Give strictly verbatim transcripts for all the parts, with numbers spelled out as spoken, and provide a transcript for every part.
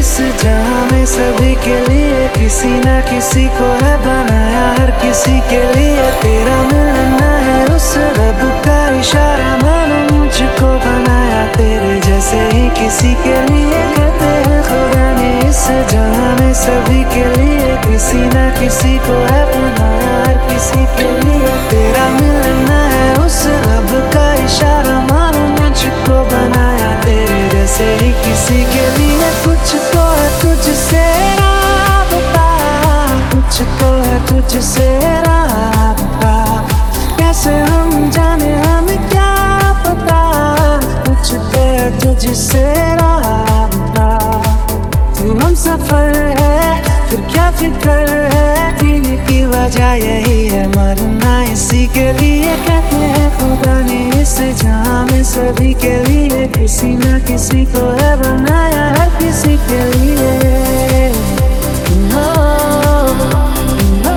इस जहां में सभी के लिए किसी ना किसी को है बनाया, हर किसी के लिए तेरा मिलना है उस रब का इशारा। मानो मुझको बनाया तेरे जैसे ही किसी के लिए, कहते हैं खुदा ने इस जहां में सभी के लिए किसी ना किसी को है बनाया, हर किसी के लिए तेरा मिलना है उस रब का इशारा। मानो मुझको बनाया तेरे जैसे ही किसी के लिए, कुछ तो है तुझसे राबता, कुछ तो है तुझसे राबता, कैसे हम जाने हमें क्या पता, कुछ तो है तुझसे राबता। तू हम सफर है फिर क्या फिक्र है, जीने की वजह यही है मरना इसी के लिए, कहते हैं खुदा ने इस जहां में सभी के लिए किसी ना किसी को है बनाया, हर किसी के लिए। no, no,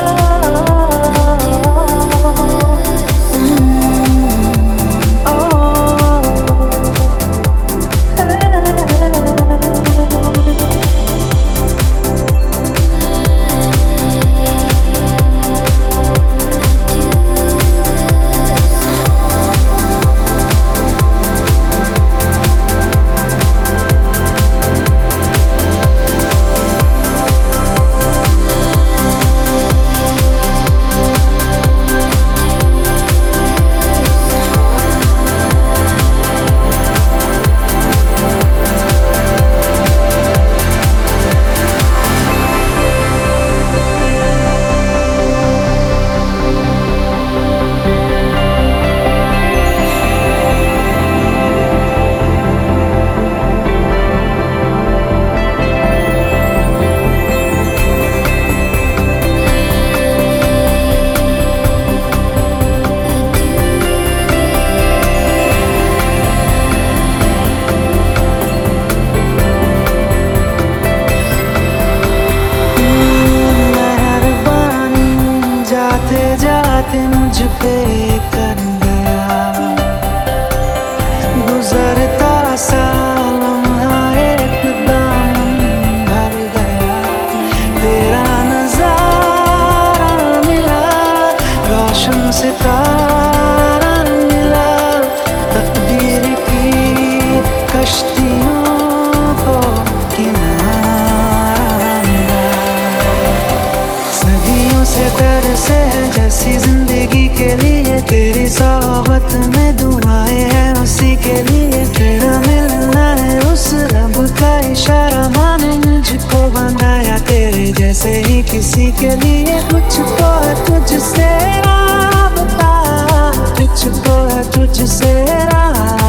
mm, oh, जाते मुझ पे कर गया, गुजरता सा लम्हा एकदम भर गया, तेरा नजारा मिला, रोशन सितारा मिला, तकदीर की कश्तियों को किनारा मिला, सदियों से तरसे जैसी जिंदगी के लिए, तेरी सोहबत में दुआएं हैं उसी के लिए, तेरा मिलना है उस रब का इशारा। माने मुझको बनाया तेरे जैसे ही किसी के लिए, कुछ तो है तुझसे राबता, कुछ तो है तुझसे राबता।